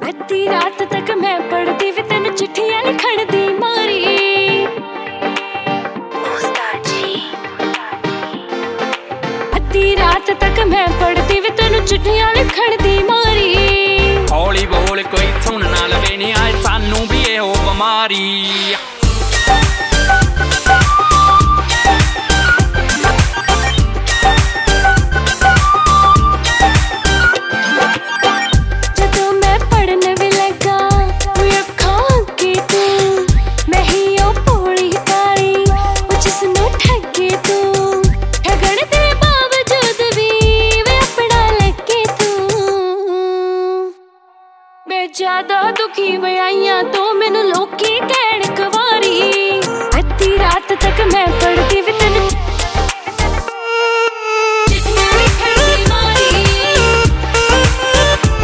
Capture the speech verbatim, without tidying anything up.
अद्धी रात तक मैं पढ़दी वे तेन चिट्ठियां लिखण दी मारी। अद्धी रात तक मैं पढ़दी वे तेन चिट्ठियां लिखण दी मारी। हौली बोल कोई सुन ना लवे नी आए सानू भी ए हो बीमारी। ज्यादा दुखी वयाइयां तो मैनू लोकी कहण कवारी। अद्धी रात तक मैं पढ़दी